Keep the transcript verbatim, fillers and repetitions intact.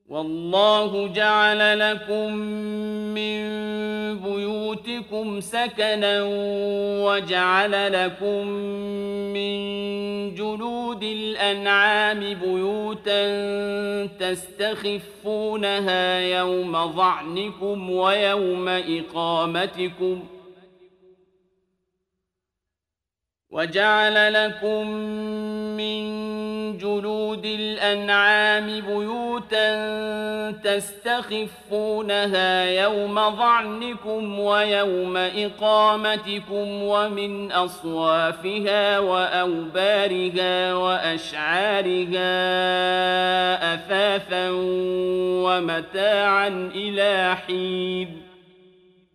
والله جعل لكم من بيوتكم سكنا وجعل لكم من جلود الأنعام بيوتا تستخفونها يوم ظعنكم ويوم إقامتكم وجعل لكم من جلود الأنعام بيوتا تستخفونها يوم ظعنكم ويوم إقامتكم ومن أصوافها وأوبارها وأشعارها أثاثا ومتاعا إلى حين